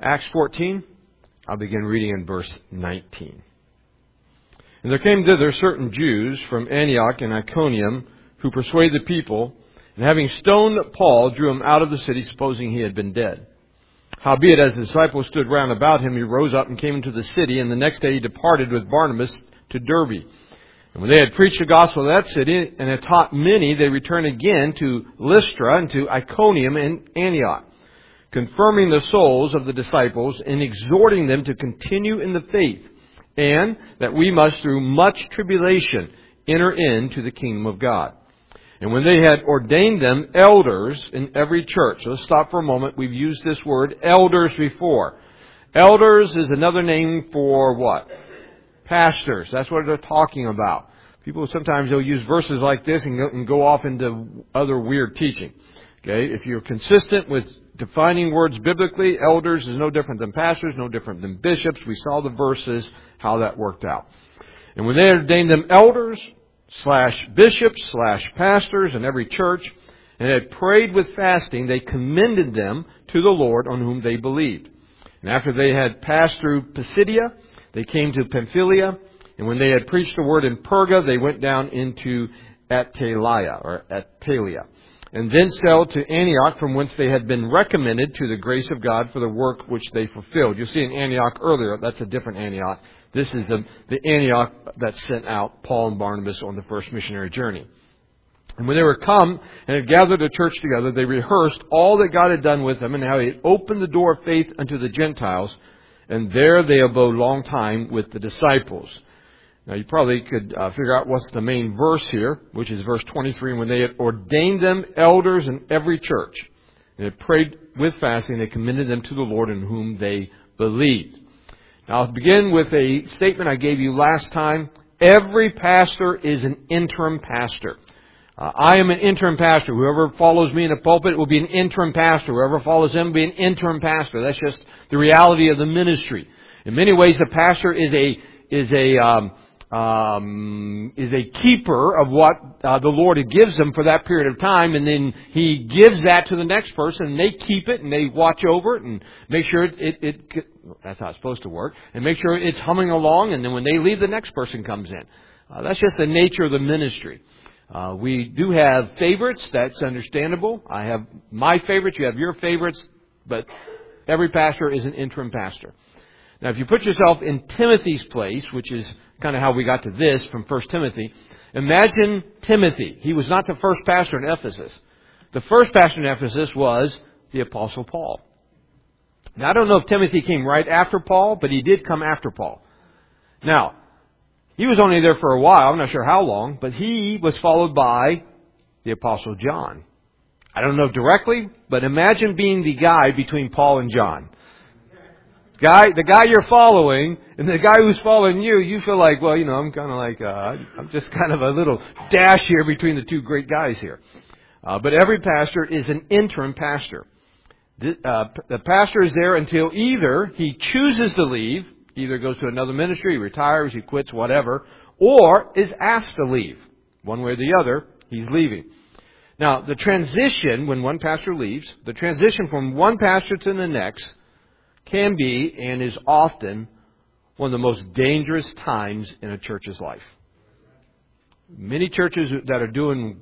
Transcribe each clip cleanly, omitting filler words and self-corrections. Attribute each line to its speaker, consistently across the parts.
Speaker 1: Acts 14, I'll begin reading in verse 19. And there came thither certain Jews from Antioch and Iconium, who persuaded the people, and having stoned Paul, drew him out of the city, supposing he had been dead. Howbeit, as the disciples stood round about him, he rose up and came into the city, and the next day he departed with Barnabas to Derbe. And when they had preached the gospel of that city, and had taught many, they returned again to Lystra and to Iconium and Antioch, confirming the souls of the disciples, and exhorting them to continue in the faith, and that we must through much tribulation enter into the kingdom of God. And when they had ordained them elders in every church. So let's stop for a moment. We've used this word elders before. Elders is another name for what? Pastors. That's what they're talking about. People sometimes they'll use verses like this and go off into other weird teaching. Okay, if you're consistent with defining words biblically, elders is no different than pastors, no different than bishops. We saw the verses, how that worked out. And when they ordained them elders / bishops / pastors in every church, and had prayed with fasting, they commended them to the Lord on whom they believed. And after they had passed through Pisidia, they came to Pamphylia, and when they had preached the word in Perga, they went down into Attalia, and then sailed to Antioch, from whence they had been recommended to the grace of God for the work which they fulfilled. You'll see in Antioch earlier, that's a different Antioch. This is the Antioch that sent out Paul and Barnabas on the first missionary journey. And when they were come and had gathered the church together, they rehearsed all that God had done with them, and how He had opened the door of faith unto the Gentiles. And there they abode long time with the disciples. Now you probably could figure out what's the main verse here, which is verse 23. And when they had ordained them elders in every church, and had prayed with fasting, they commended them to the Lord in whom they believed. Now I'll begin with a statement I gave you last time. Every pastor is an interim pastor. I am an interim pastor. Whoever follows me in the pulpit will be an interim pastor. Whoever follows him will be an interim pastor. That's just the reality of the ministry. In many ways, the pastor is a keeper of what the Lord gives them for that period of time, and then He gives that to the next person, and they keep it, and they watch over it, and make sure that's how it's supposed to work, and make sure it's humming along, and then when they leave, the next person comes in. That's just the nature of the ministry. We do have favorites. That's understandable. I have my favorites. You have your favorites. But every pastor is an interim pastor. Now, if you put yourself in Timothy's place, which is kind of how we got to this from 1 Timothy, imagine Timothy. He was not the first pastor in Ephesus. The first pastor in Ephesus was the Apostle Paul. Now, I don't know if Timothy came right after Paul, but he did come after Paul. Now, he was only there for a while. I'm not sure how long, but he was followed by the Apostle John. I don't know directly, but imagine being the guy between Paul and John. The guy you're following, and the guy who's following you, you feel like, well, I'm kind of like, I'm just kind of a little dash here between the two great guys here. But every pastor is an interim pastor. The pastor is there until either he chooses to leave, either goes to another ministry, retires, he quits, whatever, or is asked to leave. One way or the other, he's leaving. Now, the transition, when one pastor leaves, the transition from one pastor to the next can be and is often one of the most dangerous times in a church's life. Many churches that are doing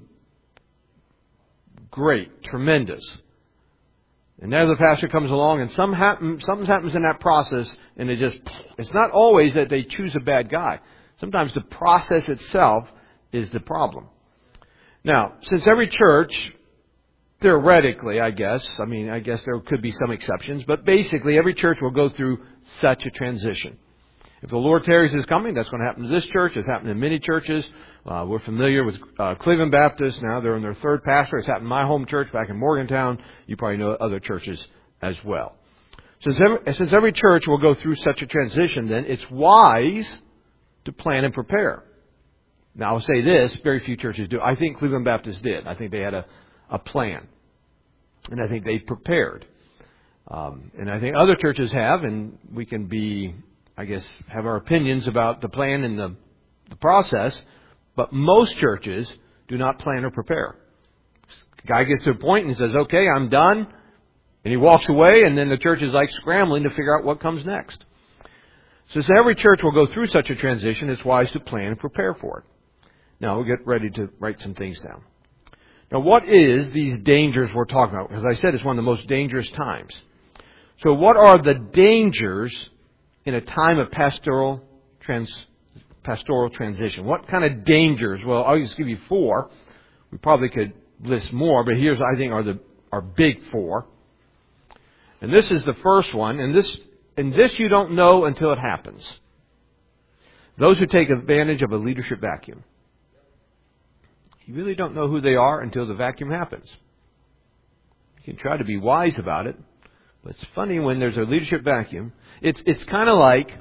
Speaker 1: great, tremendous, and now the pastor comes along and something happens in that process, and it's not always that they choose a bad guy. Sometimes the process itself is the problem. Now, since every church, theoretically, I guess there could be some exceptions, but basically every church will go through such a transition. If the Lord tarries His coming, that's going to happen to this church. It's happened in many churches. We're familiar with Cleveland Baptist. Now they're in their third pastor. It's happened in my home church back in Morgantown. You probably know other churches as well. Since every church will go through such a transition, then it's wise to plan and prepare. Now I'll say this, very few churches do. I think Cleveland Baptist did. I think they had a plan. And I think they prepared. And I think other churches have, and we can have our opinions about the plan and the process, but most churches do not plan or prepare. The guy gets to a point and says, okay, I'm done. And he walks away, and then the church is like scrambling to figure out what comes next. So every church will go through such a transition. It's wise to plan and prepare for it. Now, we'll get ready to write some things down. Now, what is these dangers we're talking about? As I said, it's one of the most dangerous times. So what are the dangers in a time of pastoral transition? What kind of dangers? Well, I'll just give you 4. We probably could list more, but here's, I think, our big 4. And this is the first one, and this you don't know until it happens. Those who take advantage of a leadership vacuum. You really don't know who they are until the vacuum happens. You can try to be wise about it, but it's funny when there's a leadership vacuum. It's kind of like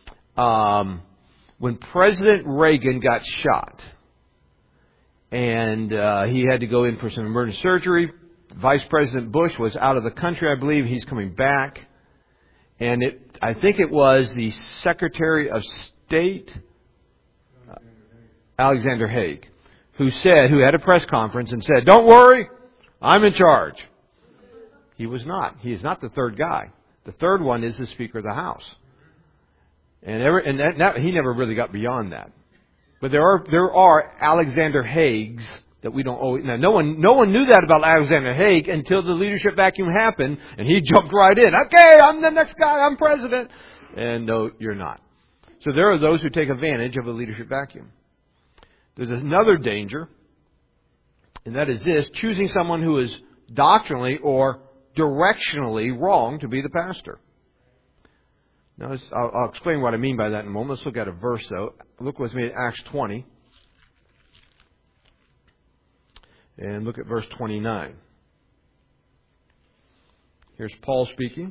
Speaker 1: when President Reagan got shot, and he had to go in for some emergency surgery. Vice President Bush was out of the country, I believe. He's coming back. And I think it was the Secretary of State, Alexander Haig, who had a press conference and said, "Don't worry, I'm in charge." He was not. He is not the third guy. The third one is the Speaker of the House. And he never really got beyond that. But there are Alexander Haigs that we don't always... Now, no one knew that about Alexander Haig until the leadership vacuum happened, and he jumped right in. "Okay, I'm the next guy, I'm president." And no, you're not. So there are those who take advantage of a leadership vacuum. There's another danger, and that is this: choosing someone who is doctrinally or directionally wrong to be the pastor. Now, I'll explain what I mean by that in a moment. Let's look at a verse, though. Look with me at Acts 20. And look at verse 29. Here's Paul speaking.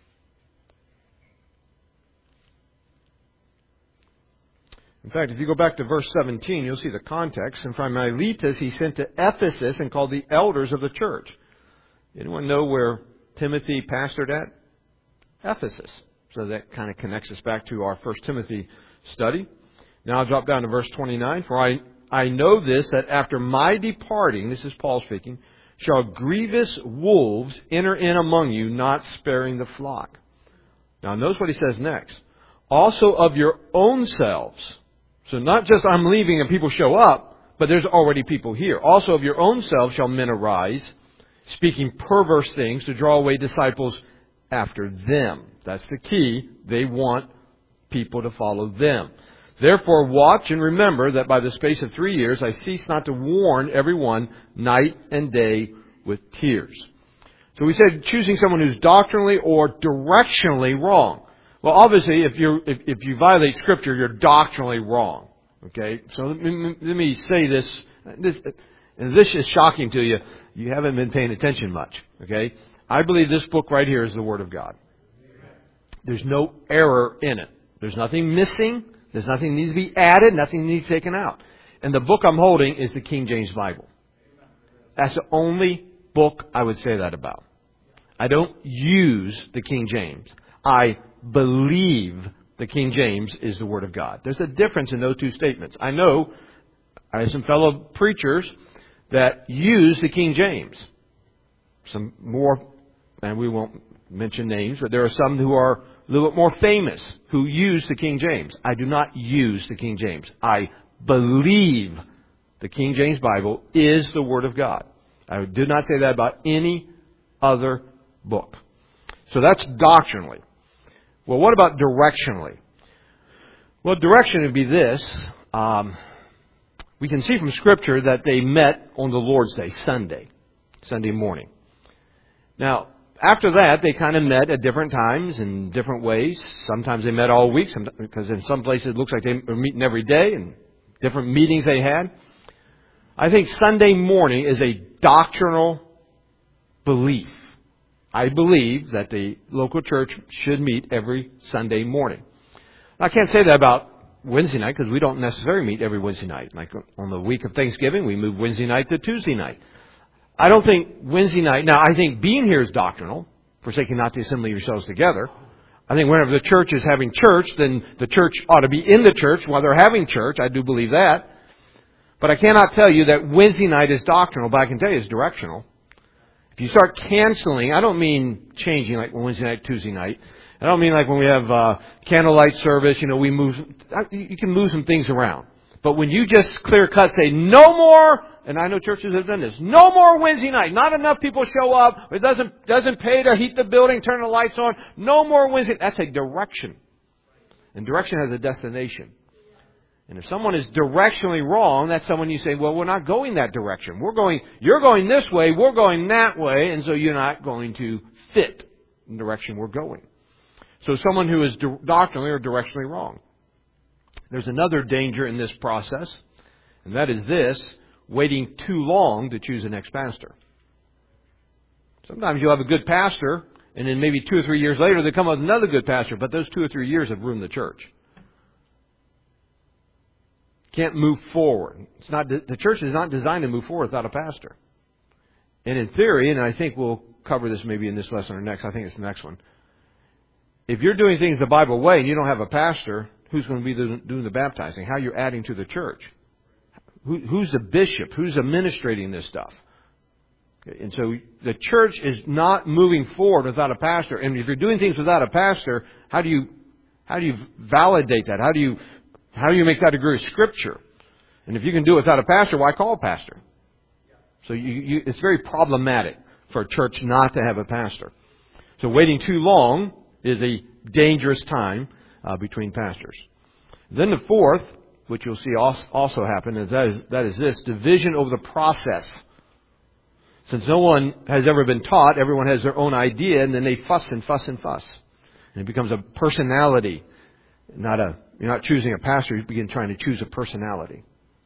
Speaker 1: In fact, if you go back to verse 17, you'll see the context. And from Miletus he sent to Ephesus and called the elders of the church. Anyone know where Timothy pastored at? Ephesus. So that kind of connects us back to our 1 Timothy study. Now I'll drop down to verse 29. "For I know this, that after my departing," this is Paul speaking, "shall grievous wolves enter in among you, not sparing the flock." Now notice what he says next. "Also of your own selves." So not just I'm leaving and people show up, but there's already people here. "Also of your own selves shall men arise, speaking perverse things to draw away disciples after them." That's the key. They want people to follow them. "Therefore watch and remember that by the space of 3 years I cease not to warn everyone night and day with tears." So we said choosing someone who's doctrinally or directionally wrong. Well, obviously, if you violate Scripture, you're doctrinally wrong. Okay? So let me say this. And this is shocking to you. You haven't been paying attention much. Okay? I believe this book right here is the Word of God. There's no error in it. There's nothing missing. There's nothing that needs to be added. Nothing needs to be taken out. And the book I'm holding is the King James Bible. That's the only book I would say that about. I don't use the King James. I believe the King James is the Word of God. There's a difference in those two statements. I know I have some fellow preachers that use the King James. Some more, and we won't mention names, but there are some who are a little bit more famous who use the King James. I do not use the King James. I believe the King James Bible is the Word of God. I do not say that about any other book. So that's doctrinally. Well, what about directionally? Well, direction would be this. We can see from Scripture that they met on the Lord's Day, Sunday morning. Now, after that, they kind of met at different times in different ways. Sometimes they met all week, because in some places it looks like they were meeting every day, and different meetings they had. I think Sunday morning is a doctrinal belief. I believe that the local church should meet every Sunday morning. I can't say that about Wednesday night, because we don't necessarily meet every Wednesday night. Like on the week of Thanksgiving, we move Wednesday night to Tuesday night. I don't think Wednesday night... Now, I think being here is doctrinal, forsaking not to assemble yourselves together. I think whenever the church is having church, then the church ought to be in the church while they're having church. I do believe that. But I cannot tell you that Wednesday night is doctrinal, but I can tell you it's directional. If If you start canceling, I don't mean changing like Wednesday night, Tuesday night. I don't mean like when we have candlelight service, we move. You can move some things around. But when you just clear cut say, no more, and I know churches have done this, no more Wednesday night. Not enough people show up. It doesn't pay to heat the building, turn the lights on. No more Wednesday. That's a direction. And direction has a destination. And if someone is directionally wrong, that's someone you say, well, we're not going that direction. You're going this way, we're going that way, and so you're not going to fit in the direction we're going. So someone who is doctrinally or directionally wrong. There's another danger in this process, and that is this, waiting too long to choose the next pastor. Sometimes you'll have a good pastor, and then maybe 2 or 3 years later they come up with another good pastor, but those 2 or 3 years have ruined the church. Can't move forward. The church is not designed to move forward without a pastor. And in theory, and I think we'll cover this maybe in this lesson or next, I think it's the next one. If you're doing things the Bible way and you don't have a pastor, who's going to be doing the baptizing? How you're adding to the church? Who's the bishop? Who's administrating this stuff? And so the church is not moving forward without a pastor. And if you're doing things without a pastor, how do you validate that? How do you make that agree with Scripture? And if you can do it without a pastor, why call a pastor? So it's very problematic for a church not to have a pastor. So waiting too long is a dangerous time between pastors. Then the fourth, which you'll see also happen, is that is this, division over the process. Since no one has ever been taught, everyone has their own idea, and then they fuss and fuss and fuss. And it becomes a personality, you're not choosing a pastor, you begin trying to choose a personality.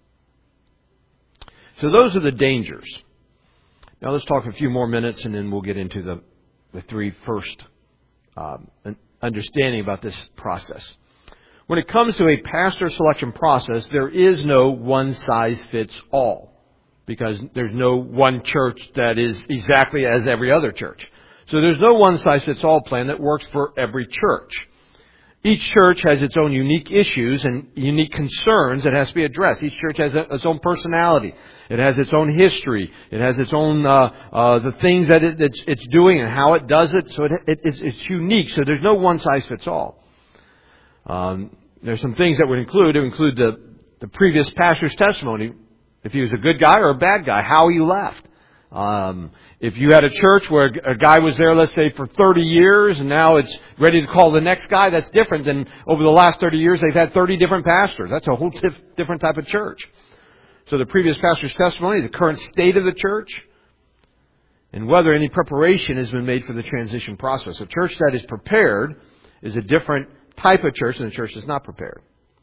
Speaker 1: So those are the dangers. Now let's talk a few more minutes, and then we'll get into the three first understanding about this process. When it comes to a pastor selection process, there is no one-size-fits-all, because there's no one church that is exactly as every other church. So there's no one-size-fits-all plan that works for every church. Each church has its own unique issues and unique concerns that has to be addressed. Each church has its own personality. It has its own history. It has its own the things that it's doing and how it does it. So it's unique. So there's no one-size-fits-all. There's some things that would include. It would include the previous pastor's testimony, if he was a good guy or a bad guy, how he left. If you had a church where a guy was there, let's say, for 30 years, and now it's ready to call the next guy, that's different than over the last 30 years they've had 30 different pastors. That's a whole different type of church. So the previous pastor's testimony, the current state of the church, and whether any preparation has been made for the transition process. A church that is prepared is a different type of church than a church that's not prepared.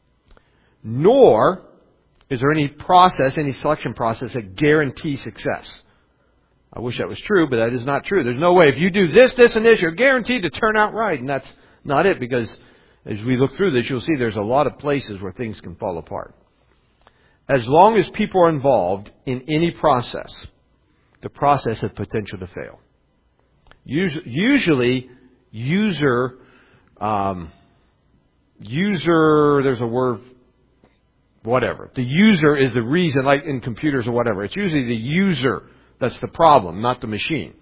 Speaker 1: Nor is there any process, any selection process that guarantees success. I wish that was true, but that is not true. There's no way. If you do this, this, and this, you're guaranteed to turn out right. And that's not it, because as we look through this, you'll see there's a lot of places where things can fall apart. As long as people are involved in any process, the process has potential to fail. Usually, user, there's a word, whatever. The user is the reason, like in computers or whatever. It's usually the user that's the problem, not the machine.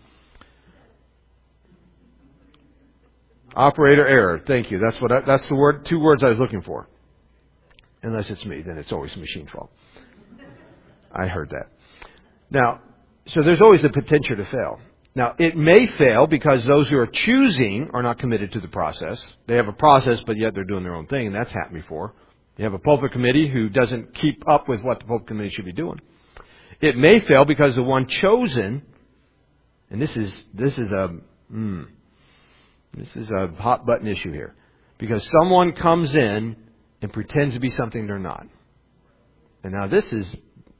Speaker 1: Operator error. Thank you. That's the word. 2 words I was looking for. Unless it's me, then it's always the machine fault. I heard that. Now, so there's always the potential to fail. Now, it may fail because those who are choosing are not committed to the process. They have a process, but yet they're doing their own thing, and that's happened before. You have a pulpit committee who doesn't keep up with what the pulpit committee should be doing. It may fail because the one chosen, and this is a hot button issue here, because someone comes in and pretends to be something they're not. And now this is,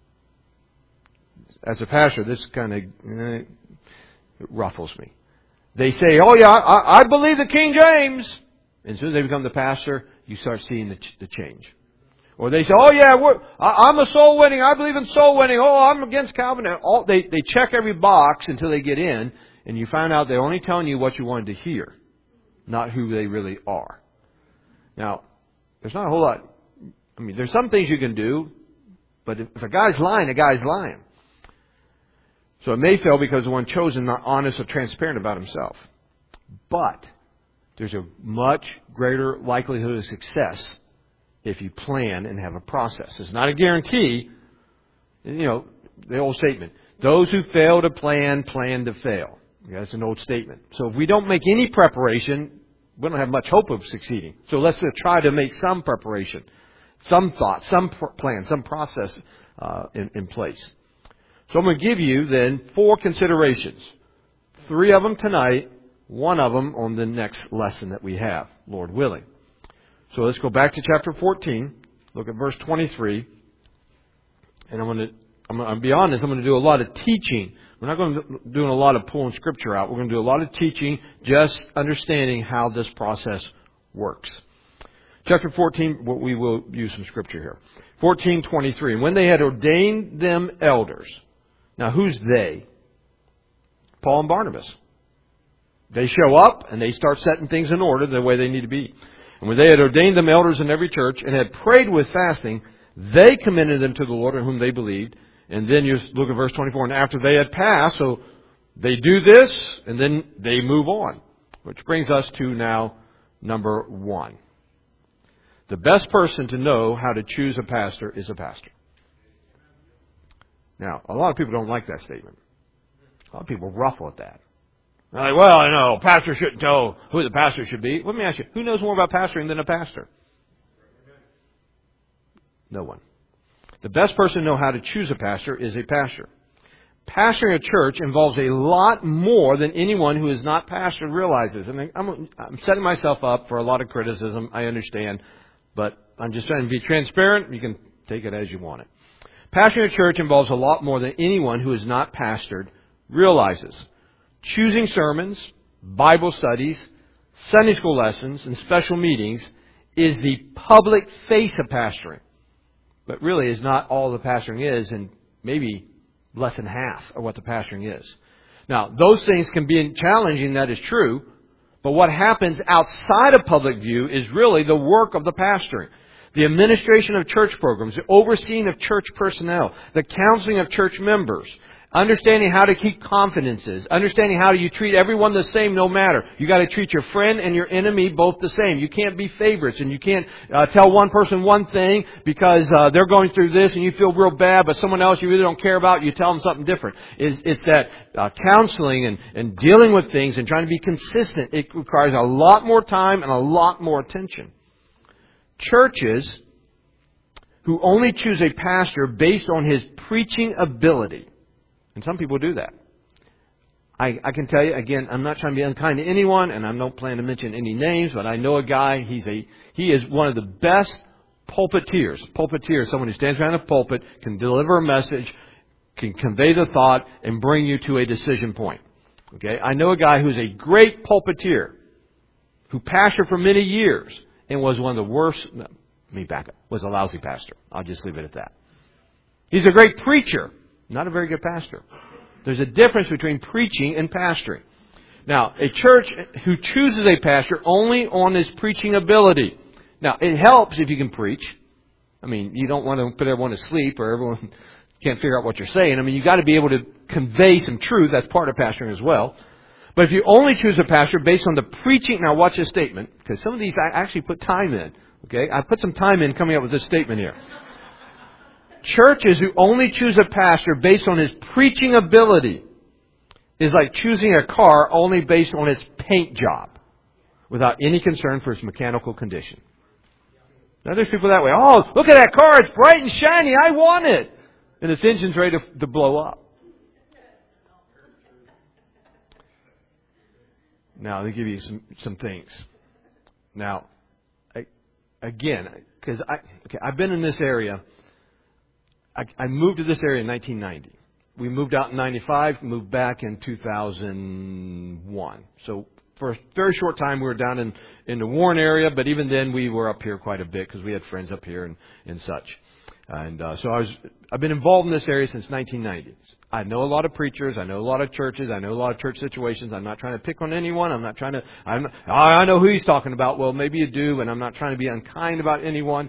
Speaker 1: as a pastor, this kind of it ruffles me. They say, "Oh yeah, I believe the King James," and as soon as they become the pastor, you start seeing the change. Or they say, "Oh yeah, I'm a soul winning. I believe in soul winning. Oh, I'm against Calvin." They check every box until they get in, and you find out they're only telling you what you wanted to hear, not who they really are. Now, there's not a whole lot. I mean, there's some things you can do, but if a guy's lying, a guy's lying. So it may fail because the one chosen not honest or transparent about himself. But there's a much greater likelihood of success if you plan and have a process. It's not a guarantee. You know, the old statement, those who fail to plan to fail. Yeah, that's an old statement. So if we don't make any preparation, we don't have much hope of succeeding. So let's try to make some preparation, some thought, some plan, some process in place. So I'm going to give you then 4 considerations. 3 of them tonight, 1 of them on the next lesson that we have, Lord willing. So let's go back to chapter 14. Look at verse 23. And I'm going to be honest, I'm going to do a lot of teaching. We're not going to do a lot of pulling Scripture out. We're going to do a lot of teaching, just understanding how this process works. Chapter 14, we will use some Scripture here. 14:23. And when they had ordained them elders. Now, who's they? Paul and Barnabas. They show up and they start setting things in order the way they need to be. And when they had ordained them elders in every church and had prayed with fasting, they commended them to the Lord in whom they believed. And then you look at verse 24. And after they had passed, so they do this and then they move on. Which brings us to now number 1. The best person to know how to choose a pastor is a pastor. Now, a lot of people don't like that statement. A lot of people ruffle at that. They're like, well, I know, pastor shouldn't tell who the pastor should be. Let me ask you, who knows more about pastoring than a pastor? No one. The best person to know how to choose a pastor is a pastor. Pastoring a church involves a lot more than anyone who is not pastored realizes. And I'm setting myself up for a lot of criticism, I understand. But I'm just trying to be transparent. You can take it as you want it. Pastoring a church involves a lot more than anyone who is not pastored realizes. Choosing sermons, Bible studies, Sunday school lessons, and special meetings is the public face of pastoring. But really is not all the pastoring is, and maybe less than half of what the pastoring is. Now, those things can be challenging, that is true. But what happens outside of public view is really the work of the pastoring. The administration of church programs, the overseeing of church personnel, the counseling of church members, understanding how to keep confidences, understanding how you treat everyone the same no matter. You got to treat your friend and your enemy both the same. You can't be favorites, and you can't tell one person one thing because they're going through this and you feel real bad, but someone else you really don't care about, you tell them something different. It's that counseling and dealing with things and trying to be consistent. It requires a lot more time and a lot more attention. Churches who only choose a pastor based on his preaching ability. And some people do that. I can tell you, again, I'm not trying to be unkind to anyone, and I don't plan to mention any names, but I know a guy, he is one of the best pulpiteers. Pulpiteer is someone who stands behind a pulpit, can deliver a message, can convey the thought, and bring you to a decision point. Okay? I know a guy who's a great pulpiteer, who pastored for many years, and was one of the worst, was a lousy pastor. I'll just leave it at that. He's a great preacher. Not a very good pastor. There's a difference between preaching and pastoring. Now, a church who chooses a pastor only on his preaching ability. Now, it helps if you can preach. I mean, you don't want to put everyone to sleep or everyone can't figure out what you're saying. I mean, you got to be able to convey some truth. That's part of pastoring as well. But if you only choose a pastor based on the preaching, now watch this statement, because some of these I actually put time in. Okay, I put some time in coming up with this statement here. Churches who only choose a pastor based on his preaching ability is like choosing a car only based on its paint job without any concern for its mechanical condition. Now there's people that way. Oh, look at that car. It's bright and shiny. I want it. And its engine's ready to blow up. Now, they give you some things. Now, again, because I've been in this area. I moved to this area in 1990. We moved out in 95, moved back in 2001. So for a very short time, we were down in the Warren area, but even then, we were up here quite a bit because we had friends up here and such. And so I've been involved in this area since 1990. I know a lot of preachers. I know a lot of churches. I know a lot of church situations. I'm not trying to pick on anyone. I know who he's talking about. Well, maybe you do, and I'm not trying to be unkind about anyone.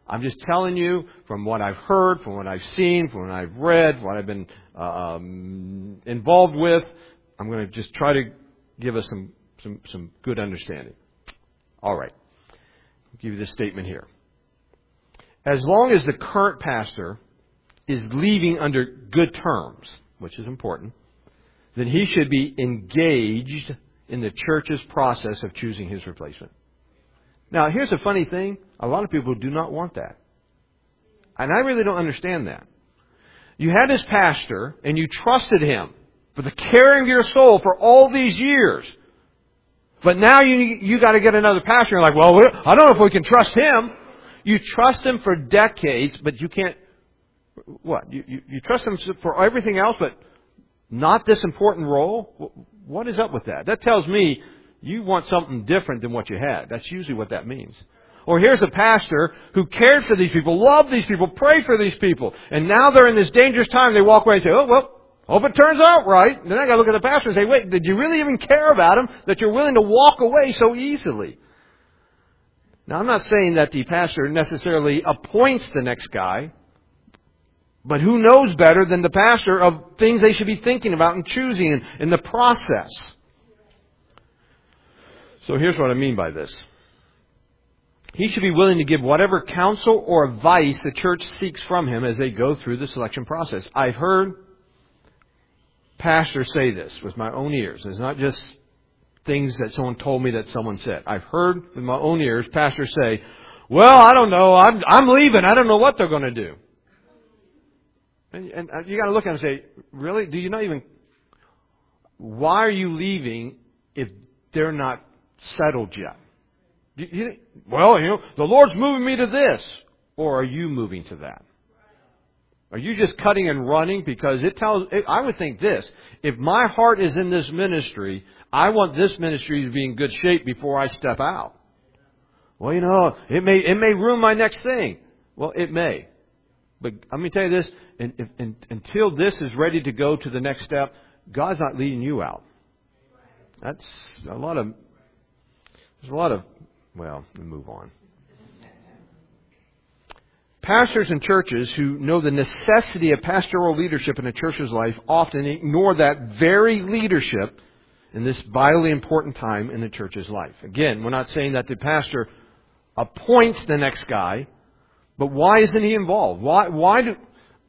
Speaker 1: I'm just telling you from what I've heard, from what I've seen, from what I've read, what I've been involved with. I'm going to just try to give us some good understanding. All right. I'll give you this statement here. As long as the current pastor is leaving under good terms, which is important, then he should be engaged in the church's process of choosing his replacement. Now, here's a funny thing. A lot of people do not want that. And I really don't understand that. You had this pastor, and you trusted him for the caring of your soul for all these years. But now you got to get another pastor. You're like, well, I don't know if we can trust him. You trust him for decades, but you can't. What? You trust him for everything else, but not this important role? What is up with that? That tells me you want something different than what you had. That's usually what that means. Or here's a pastor who cared for these people, loved these people, prayed for these people. And now they're in this dangerous time. They walk away and say, oh, well, hope it turns out right. Then I got to look at the pastor and say, wait, did you really even care about him that you're willing to walk away so easily? Now, I'm not saying that the pastor necessarily appoints the next guy. But who knows better than the pastor of things they should be thinking about and choosing in the process? So here's what I mean by this. He should be willing to give whatever counsel or advice the church seeks from him as they go through the selection process. I've heard pastors say this with my own ears. It's not just things that someone told me that someone said. I've heard with my own ears pastors say, well, I don't know. I'm leaving. I don't know what they're going to do. And you got to look at them and say, really? Do you not even... Why are you leaving if they're not settled yet? Well, the Lord's moving me to this. Or are you moving to that? Are you just cutting and running? Because I would think this. If my heart is in this ministry, I want this ministry to be in good shape before I step out. Well, it may ruin my next thing. Well, it may. But let me tell you this, until this is ready to go to the next step, God's not leading you out. There's a lot of, well, we'll move on. Pastors and churches who know the necessity of pastoral leadership in a church's life often ignore that very leadership in this vitally important time in the church's life. Again, we're not saying that the pastor appoints the next guy, but why isn't he involved? Why do...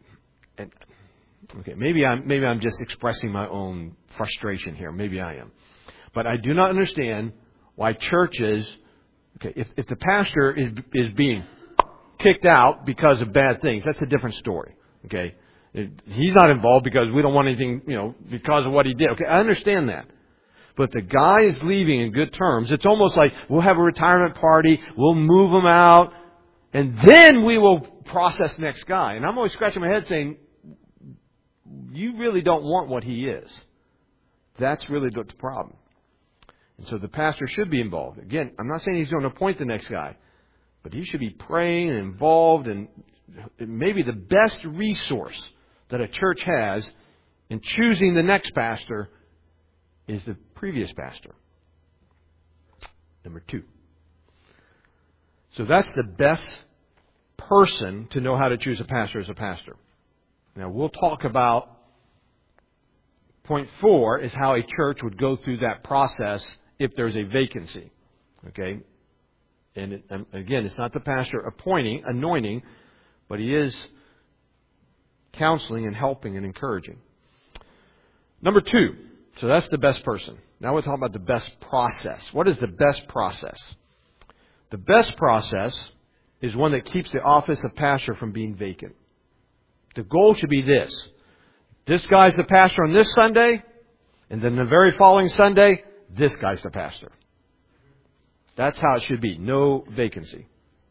Speaker 1: Okay, maybe I'm just expressing my own frustration here. Maybe I am. But I do not understand why churches... Okay, if the pastor is being kicked out because of bad things, that's a different story. Okay? He's not involved because we don't want anything, because of what he did. Okay, I understand that. But the guy is leaving in good terms. It's almost like we'll have a retirement party, we'll move him out, and then we will process the next guy. And I'm always scratching my head saying, you really don't want what he is. That's really the problem. And so the pastor should be involved. Again, I'm not saying he's going to appoint the next guy, but he should be praying and involved, and maybe the best resource that a church has in choosing the next pastor is the previous pastor. Number 2. So that's the best person to know how to choose a pastor as a pastor. Now we'll talk about point 4 is how a church would go through that process if there's a vacancy. Okay? And again, it's not the pastor anointing, but he is counseling and helping and encouraging. Number 2. So that's the best person. Now we're talking about the best process. What is the best process? The best process is one that keeps the office of pastor from being vacant. The goal should be this. This guy's the pastor on this Sunday, and then the very following Sunday, this guy's the pastor. That's how it should be. No vacancy.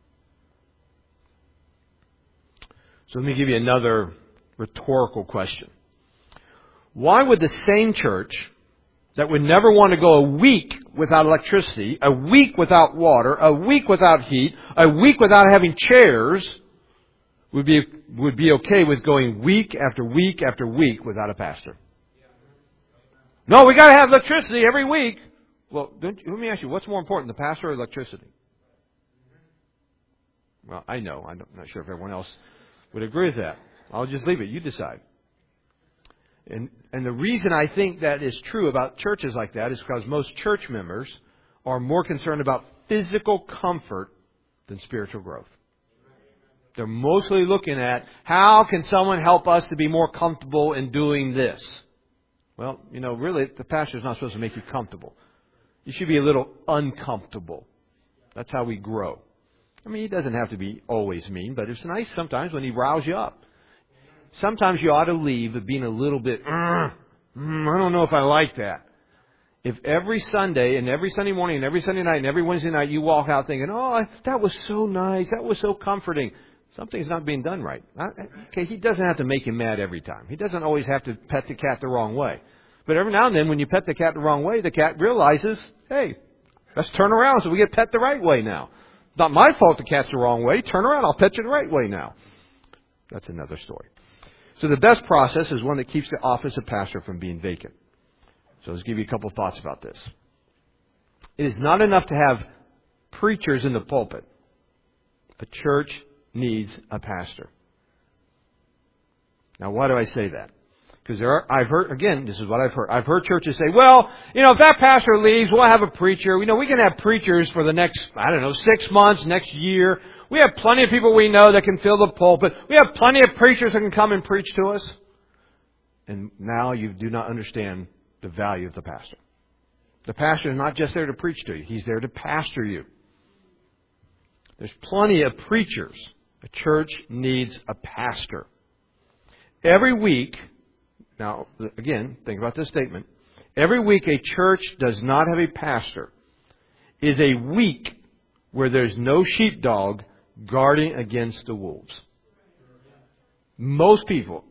Speaker 1: So let me give you another rhetorical question. Why would the same church that would never want to go a week without electricity, a week without water, a week without heat, a week without having chairs, would be okay with going week after week after week without a pastor? No, we got to have electricity every week. Well, let me ask you, what's more important, the pastor or electricity? Well, I know. I'm not sure if everyone else would agree with that. I'll just leave it. You decide. And the reason I think that is true about churches like that is because most church members are more concerned about physical comfort than spiritual growth. They're mostly looking at, how can someone help us to be more comfortable in doing this? Well, really, the pastor's not supposed to make you comfortable. You should be a little uncomfortable. That's how we grow. I mean, he doesn't have to be always mean, but it's nice sometimes when he riles you up. Sometimes you ought to leave with being a little bit, I don't know if I like that. If every Sunday and every Sunday morning and every Sunday night and every Wednesday night you walk out thinking, oh, that was so nice, that was so comforting, something's not being done right. Okay, he doesn't have to make you mad every time. He doesn't always have to pet the cat the wrong way. But every now and then when you pet the cat the wrong way, the cat realizes, hey, let's turn around so we get pet the right way now. It's not my fault the cat's the wrong way. Turn around, I'll pet you the right way now. That's another story. So the best process is one that keeps the office of pastor from being vacant. So let's give you a couple thoughts about this. It is not enough to have preachers in the pulpit. A church needs a pastor. Now, why do I say that? Because I've heard, again, this is what I've heard. I've heard churches say, well, if that pastor leaves, we'll have a preacher. We can have preachers for the next, 6 months, next year. We have plenty of people we know that can fill the pulpit. We have plenty of preachers that can come and preach to us. And now you do not understand the value of the pastor. The pastor is not just there to preach to you. He's there to pastor you. There's plenty of preachers. A church needs a pastor. Every week, now, again, think about this statement. Every week a church does not have a pastor is a week where there's no sheepdog guarding against the wolves. Most people,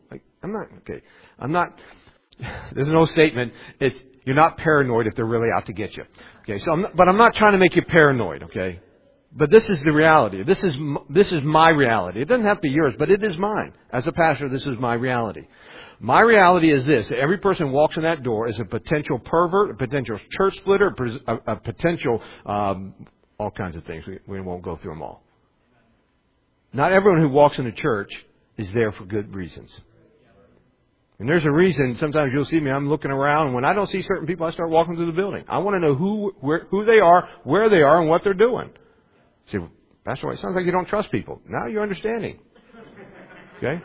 Speaker 1: there's no statement. You're not paranoid if they're really out to get you. Okay, but I'm not trying to make you paranoid, okay? But this is the reality. This is my reality. It doesn't have to be yours, but it is mine. As a pastor, this is my reality. My reality is this. Every person who walks in that door is a potential pervert, a potential church splitter, a potential, all kinds of things. We won't go through them all. Not everyone who walks into church is there for good reasons. And there's a reason. Sometimes you'll see me, I'm looking around, and when I don't see certain people, I start walking through the building. I want to know who they are, where they are, and what they're doing. You say, well, Pastor White, it sounds like you don't trust people. Now you're understanding. Okay?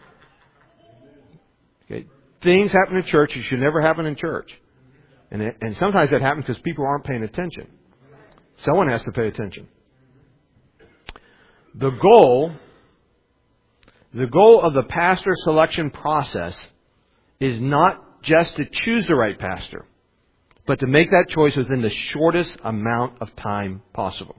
Speaker 1: Things happen in church that should never happen in church. And sometimes that happens because people aren't paying attention. Someone has to pay attention. The goal of the pastor selection process is not just to choose the right pastor, but to make that choice within the shortest amount of time possible.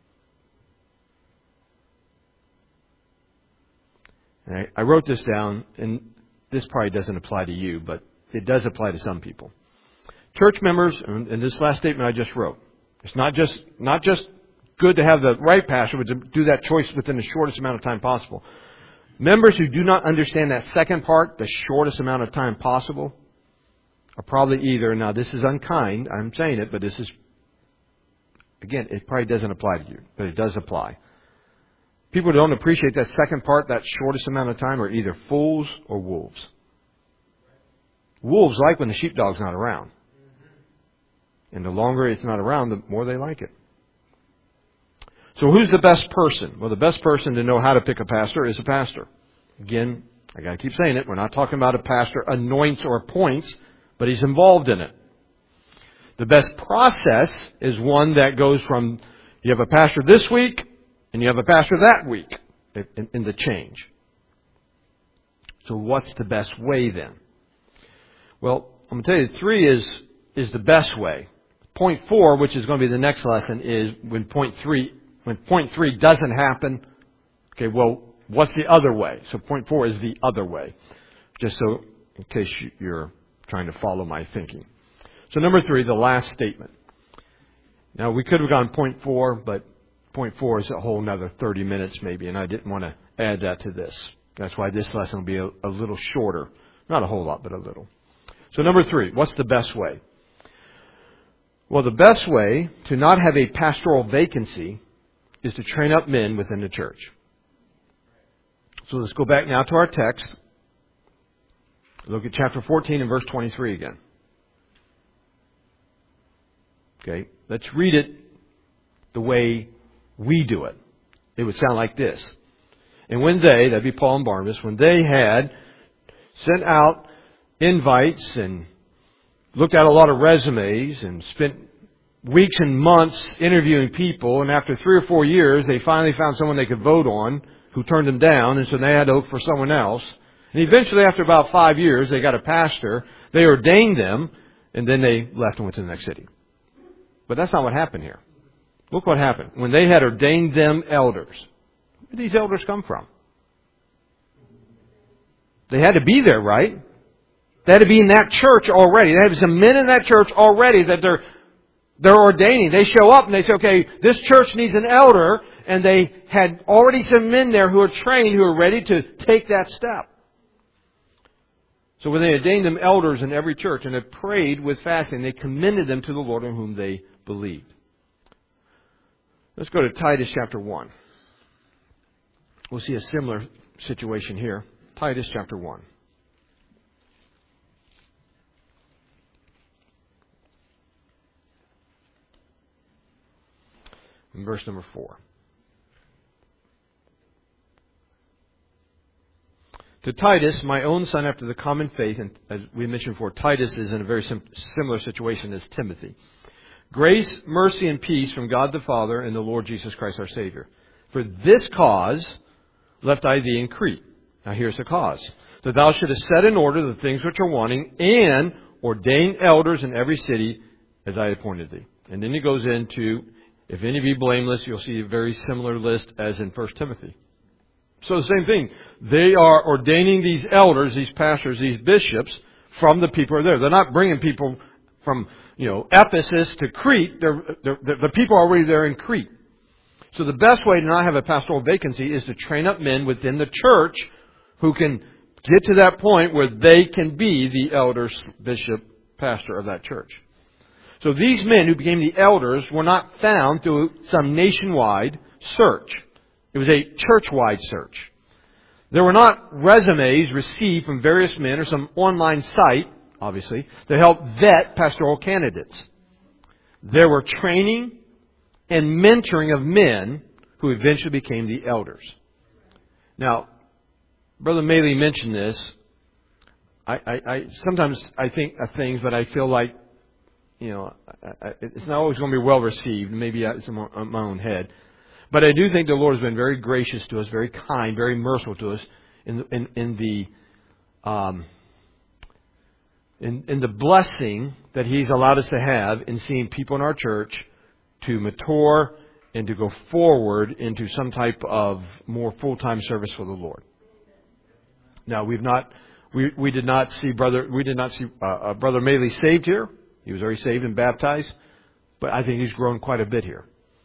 Speaker 1: I wrote this down, and this probably doesn't apply to you, but it does apply to some people. Church members, and this last statement I just wrote, it's not just good to have the right pastor, but to do that choice within the shortest amount of time possible. Members who do not understand that second part, the shortest amount of time possible, are probably either, now this is unkind, I'm saying it, but this is, again, it probably doesn't apply to you, but it does apply. People who don't appreciate that second part, that shortest amount of time, are either fools or wolves. Wolves like when the sheepdog's not around. And the longer it's not around, the more they like it. So who's the best person? Well, the best person to know how to pick a pastor is a pastor. Again, I got to keep saying it. We're not talking about a pastor anoints or appoints, but he's involved in it. The best process is one that goes from you have a pastor this week and you have a pastor that week in the change. So what's the best way then? Well, I'm going to tell you 3 is the best way. Point 4, which is going to be the next lesson, is when point 3 doesn't happen, okay, well, what's the other way? So point 4 is the other way. Just so, in case you're trying to follow my thinking. So number 3, the last statement. Now, we could have gone point 4, but point 4 is a whole another 30 minutes maybe, and I didn't want to add that to this. That's why this lesson will be a little shorter. Not a whole lot, but a little. So number 3, what's the best way? Well, the best way to not have a pastoral vacancy is to train up men within the church. So let's go back now to our text. Look at chapter 14 and verse 23 again. Okay, let's read it the way we do it. It would sound like this. And when they, that'd be Paul and Barnabas, when they had sent out invites and looked at a lot of resumes and spent weeks and months interviewing people, and after 3 or 4 years, they finally found someone they could vote on who turned them down, and so they had to look for someone else. And eventually, after about 5 years, they got a pastor. They ordained them, and then they left and went to the next city. But that's not what happened here. Look what happened. When they had ordained them elders, where did these elders come from? They had to be there, right? They had to be in that church already. They have some men in that church already that they're ordaining. They show up and they say, okay, this church needs an elder. And they had already some men there who are trained, who are ready to take that step. So when they ordained them elders in every church and had prayed with fasting, they commended them to the Lord in whom they believed. Let's go to Titus chapter 1. We'll see a similar situation here. Titus chapter 1. In verse number 4. To Titus, my own son after the common faith, and as we mentioned before, Titus is in a very similar situation as Timothy. Grace, mercy, and peace from God the Father and the Lord Jesus Christ our Savior. For this cause left I thee in Crete. Now here's the cause. That thou shouldest set in order the things which are wanting, and ordain elders in every city as I appointed thee. And then he goes into, if any be blameless, you'll see a very similar list as in 1 Timothy. So the same thing. They are ordaining these elders, these pastors, these bishops from the people who are there. They're not bringing people from, Ephesus to Crete. The people are already there in Crete. So the best way to not have a pastoral vacancy is to train up men within the church who can get to that point where they can be the elder, bishop, pastor of that church. So these men who became the elders were not found through some nationwide search. It was a church-wide search. There were not resumes received from various men or some online site, obviously, to help vet pastoral candidates. There were training and mentoring of men who eventually became the elders. Now, Brother Maley mentioned this. I sometimes I think of things, but I feel like, it's not always going to be well received. Maybe it's in my own head. But I do think the Lord has been very gracious to us, very kind, very merciful to us in the blessing that He's allowed us to have in seeing people in our church to mature and to go forward into some type of more full-time service for the Lord. Now we did not see Brother Maley saved here. He was already saved and baptized, but I think he's grown quite a bit here.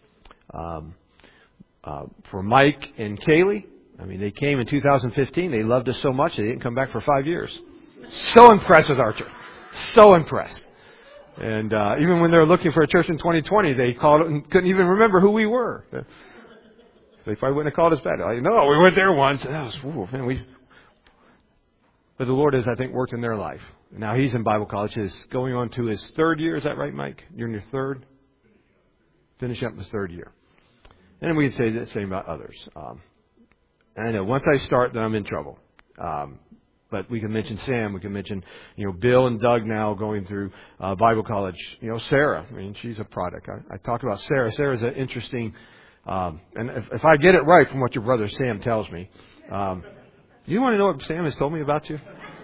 Speaker 1: For Mike and Kaylee, they came in 2015. They loved us so much they didn't come back for 5 years. So impressed with our church. So impressed. And even when they were looking for a church in 2020, they called and couldn't even remember who we were. They probably wouldn't have called us back. No, we went there once. And that was, But the Lord has, I think, worked in their life. Now he's in Bible college. He's going on to his 3rd year. Is that right, Mike? You're in your 3rd? Finish up his 3rd year. And we could say the same about others. I know once I start, then I'm in trouble. But we can mention Sam. We can mention, Bill and Doug now going through Bible college. Sarah. She's a product. I talked about Sarah. Sarah's an interesting. And if I get it right from what your brother Sam tells me, you want to know what Sam has told me about you?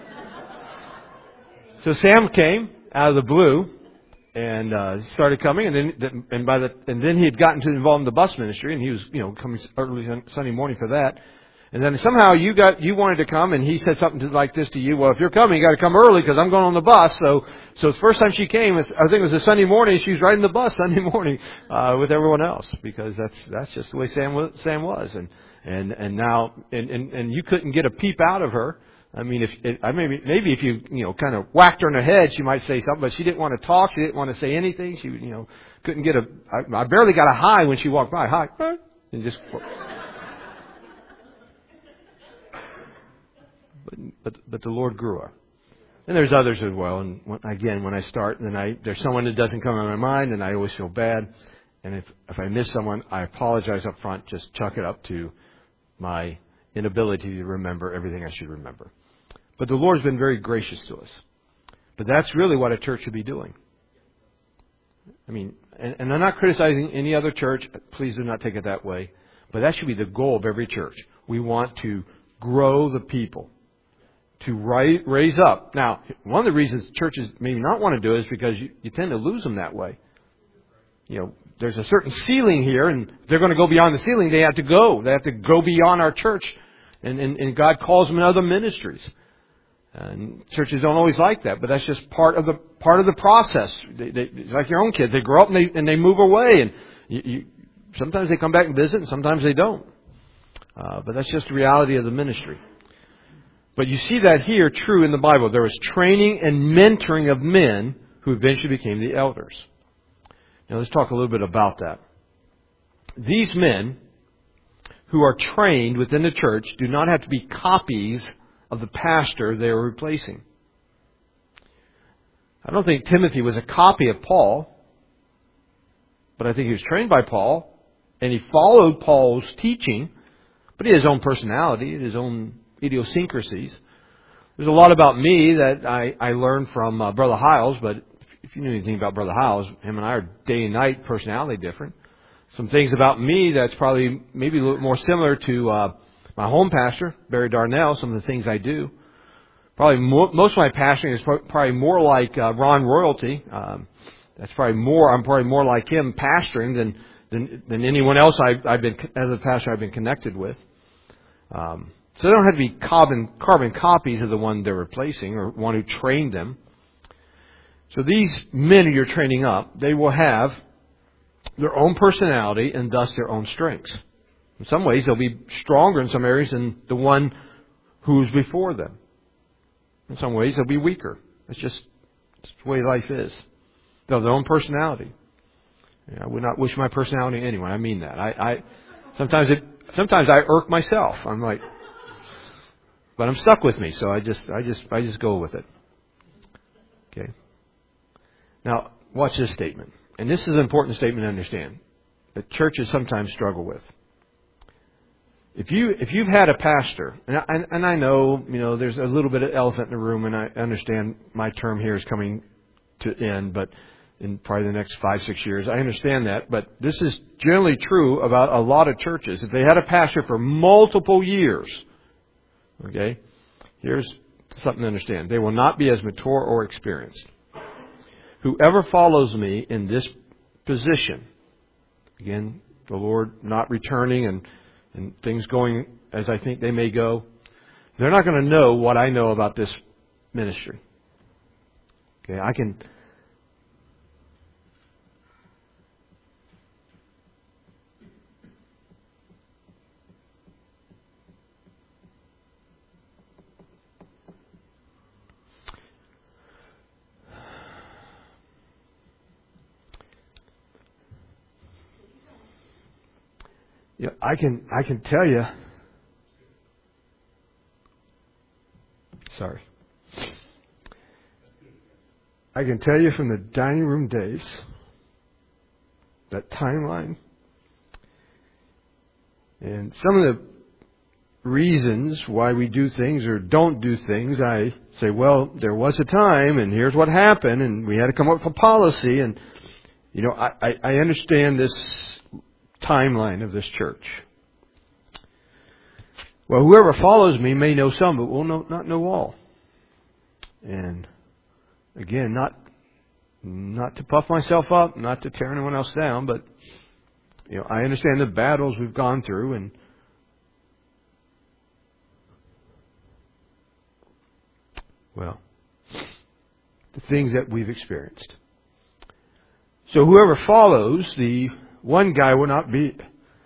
Speaker 1: So Sam came out of the blue. And started coming, and then he had gotten involved in the bus ministry, and he was coming early Sunday morning for that. And then somehow you wanted to come, and he said something like this to you: "Well, if you're coming, you got to come early because I'm going on the bus." So the first time she came, I think it was a Sunday morning. She was riding the bus Sunday morning with everyone else because that's just the way Sam was, and now you couldn't get a peep out of her. Maybe if you kind of whacked her in the head, she might say something, but she didn't want to talk. She didn't want to say anything. She couldn't get I barely got a hi when she walked by. Hi, And just, but the Lord grew her. And there's others as well. And when I start, and then there's someone that doesn't come in my mind, and I always feel bad. And if I miss someone, I apologize up front. Just chuck it up to my inability to remember everything I should remember. But the Lord's been very gracious to us. But that's really what a church should be doing. I mean, and I'm not criticizing any other church. Please do not take it that way. But that should be the goal of every church. We want to grow the people, to raise up. Now, one of the reasons churches may not want to do it is because you tend to lose them that way. You know, there's a certain ceiling here, and if they're going to go beyond the ceiling, they have to go. They have to go beyond our church. And God calls them in other ministries. And churches don't always like that, but that's just part of the process. It's like your own kids. They grow up and they move away, and sometimes they come back and visit, and sometimes they don't. But that's just the reality of the ministry. But you see that here true in the Bible. There was training and mentoring of men who eventually became the elders. Now let's talk a little bit about that. These men who are trained within the church do not have to be copies of the pastor they are replacing. I don't think Timothy was a copy of Paul, but I think he was trained by Paul, and he followed Paul's teaching, but he had his own personality, his own idiosyncrasies. There's a lot about me that I learned from Brother Hiles, but if you knew anything about Brother Hiles, him and I are day and night personality different. Some things about me that's probably maybe a little more similar to my home pastor, Barry Darnell, some of the things I do. Probably most of my pastoring is probably more like Ron Royalty. That's probably more. I'm probably more like him pastoring than anyone else I've been as a pastor I've been connected with. So they don't have to be carbon copies of the one they're replacing or one who trained them. So these men who you're training up, they will have their own personality and thus their own strengths. In some ways, they'll be stronger in some areas than the one who's before them. In some ways, they'll be weaker. It's just the way life is. They'll have their own personality. I would not wish my personality on anyone. I mean that. Sometimes I irk myself. I'm like, but I'm stuck with me, so I just go with it. Okay. Now, watch this statement. And this is an important statement to understand that churches sometimes struggle with. If you've had a pastor, and I know, there's a little bit of elephant in the room, and I understand my term here is coming to end, but in probably the next 5-6 years, I understand that. But this is generally true about a lot of churches. If they had a pastor for multiple years, okay, here's something to understand. They will not be as mature or experienced. Whoever follows me in this position, again, the Lord not returning and things going as I think they may go, they're not going to know what I know about this ministry. Okay, I can... Yeah, I can tell you. Sorry. I can tell you from the dining room days, that timeline, and some of the reasons why we do things or don't do things, I say, well, there was a time, and here's what happened, and we had to come up with a policy, and I understand this timeline of this church. Well, whoever follows me may know some, but will not know all. And again, not to puff myself up, not to tear anyone else down, but I understand the battles we've gone through and the things that we've experienced. So whoever follows, the one guy will not be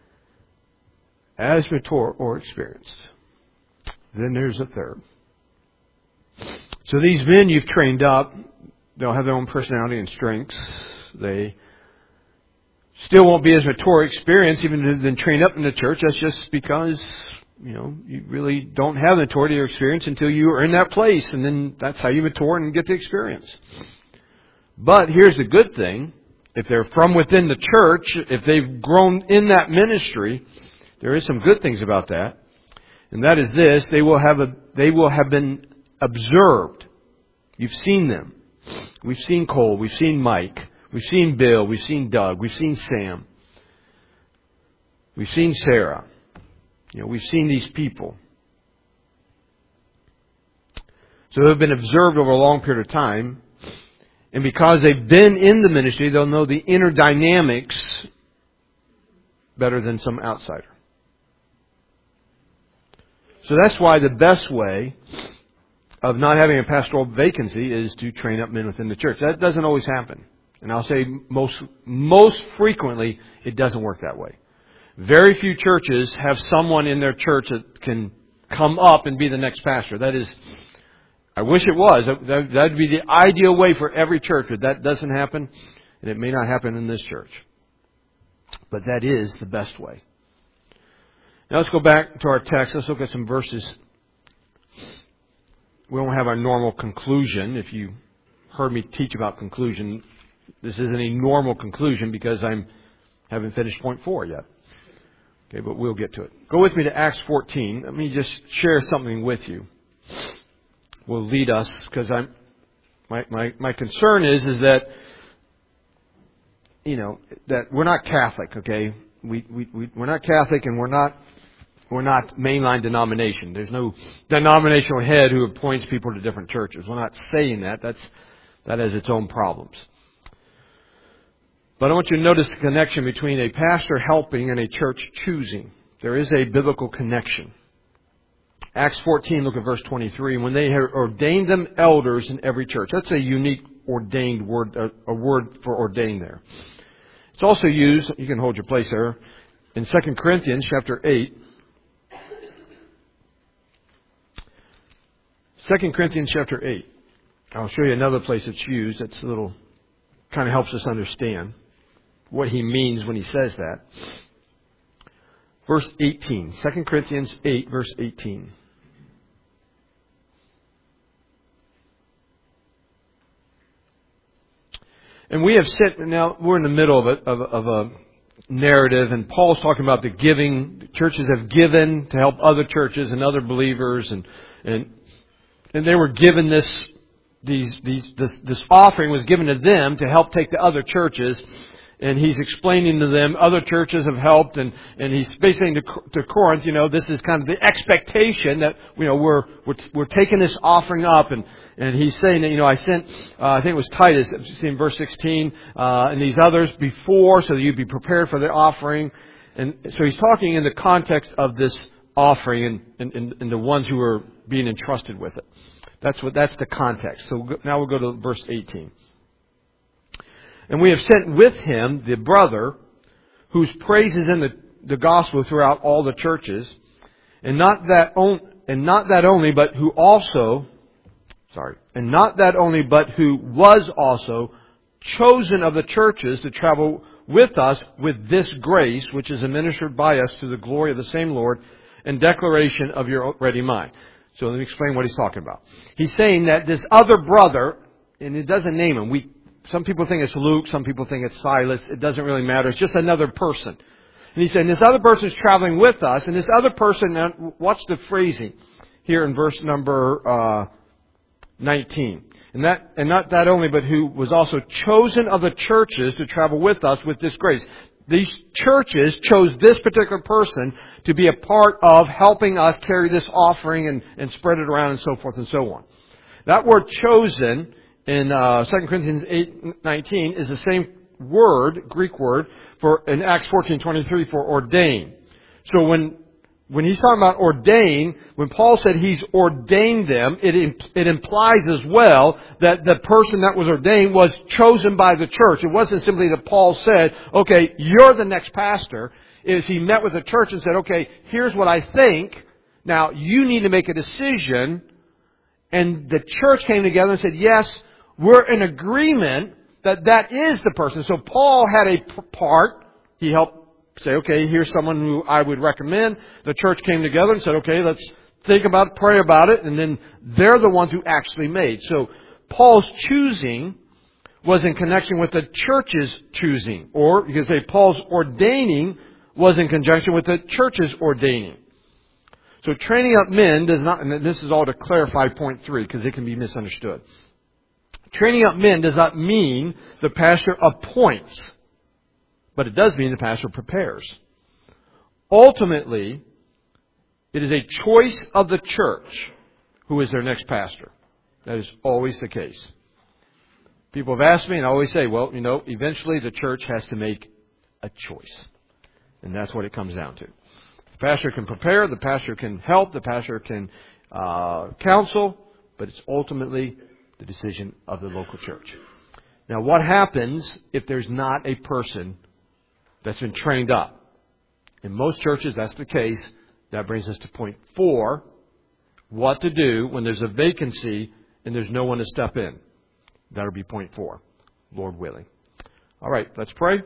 Speaker 1: as mature or experienced. Then there's a third. So these men you've trained up, they'll have their own personality and strengths. They still won't be as mature experience even than train up in the church. That's just because, you really don't have the maturity or experience until you are in that place. And then that's how you mature and get the experience. But here's the good thing. If they're from within the church, if they've grown in that ministry, there is some good things about that. And that is this, they will have been observed. You've seen them. We've seen Cole, we've seen Mike, we've seen Bill, we've seen Doug, we've seen Sam. We've seen Sarah. We've seen these people. So they've been observed over a long period of time. And because they've been in the ministry, they'll know the inner dynamics better than some outsider. So that's why the best way of not having a pastoral vacancy is to train up men within the church. That doesn't always happen. And I'll say most frequently, it doesn't work that way. Very few churches have someone in their church that can come up and be the next pastor. That is, I wish it was. That would be the ideal way for every church, but that doesn't happen, and it may not happen in this church. But that is the best way. Now let's go back to our text. Let's look at some verses. We won't have our normal conclusion. If you heard me teach about conclusion, this isn't a normal conclusion because I haven't finished point 4 yet. Okay, but we'll get to it. Go with me to Acts 14. Let me just share something with you. Will lead us, because my concern is that that we're not Catholic. Okay, we're not Catholic, and we're not mainline denomination. There's no denominational head who appoints people to different churches. We're not saying that. That has its own problems. But I want you to notice the connection between a pastor helping and a church choosing. There is a biblical connection. Acts 14, look at verse 23. When they had ordained them elders in every church. That's a unique ordained word, a word for ordained there. It's also used, you can hold your place there, in 2 Corinthians chapter 8. 2 Corinthians chapter 8. I'll show you another place it's used. That's a little, kind of helps us understand what he means when he says that. Verse 18. 2 Corinthians 8, verse 18. And we have sent, now we're in the middle of a narrative, and Paul's talking about the giving. Churches have given to help other churches and other believers, and they were given this offering was given to them to help take to other churches. And he's explaining to them other churches have helped, and he's basically to Corinth, this is kind of the expectation that we're taking this offering up, and he's saying that I sent I think it was Titus, in verse 16, and these others before, so that you'd be prepared for the offering. And so he's talking in the context of this offering and the ones who are being entrusted with it. That's the context. So now we'll go to verse 18. And we have sent with him the brother whose praise is in the gospel throughout all the churches, and not that only, but who was also chosen of the churches to travel with us with this grace, which is administered by us to the glory of the same Lord, and declaration of your ready mind. So let me explain what he's talking about. He's saying that this other brother, and it doesn't name him. Some people think it's Luke, some people think it's Silas. It doesn't really matter. It's just another person. And he's saying this other person is traveling with us, and this other person, now watch the phrasing here in verse number 19. And not that only, but who was also chosen of the churches to travel with us with this grace. These churches chose this particular person to be a part of helping us carry this offering and spread it around and so forth and so on. That word chosen in 2 Corinthians 8:19 is the same word, Greek word, for in Acts 14:23 for ordain. So when he's talking about ordain, when Paul said he's ordained them, it implies as well that the person that was ordained was chosen by the church. It wasn't simply that Paul said, okay, you're the next pastor. Is he met with the church and said, okay, here's what I think. Now you need to make a decision. And the church came together and said, yes, we're in agreement that is the person. So Paul had a part, He helped say, okay, here's someone who I would recommend. The church came together and said, okay, let's think about it, pray about it, and then they're the ones who actually made. So Paul's choosing was in connection with the church's choosing. Or you could say Paul's ordaining was in conjunction with the church's ordaining. So training up men does not, and this is all to clarify point 3 because it can be misunderstood. Training up men does not mean the pastor appoints, but it does mean the pastor prepares. Ultimately, it is a choice of the church who is their next pastor. That is always the case. People have asked me, and I always say, well, eventually the church has to make a choice. And that's what it comes down to. The pastor can prepare, the pastor can help, the pastor can counsel, but it's ultimately the decision of the local church. Now, what happens if there's not a person that's been trained up? In most churches, that's the case. That brings us to point 4, what to do when there's a vacancy and there's no one to step in. That'll be point 4, Lord willing. All right, let's pray.